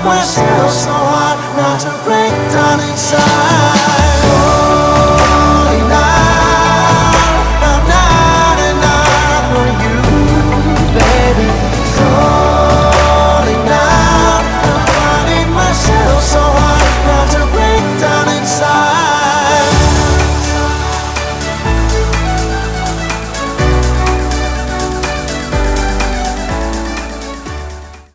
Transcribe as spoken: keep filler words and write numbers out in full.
We're still so hard not to break down inside.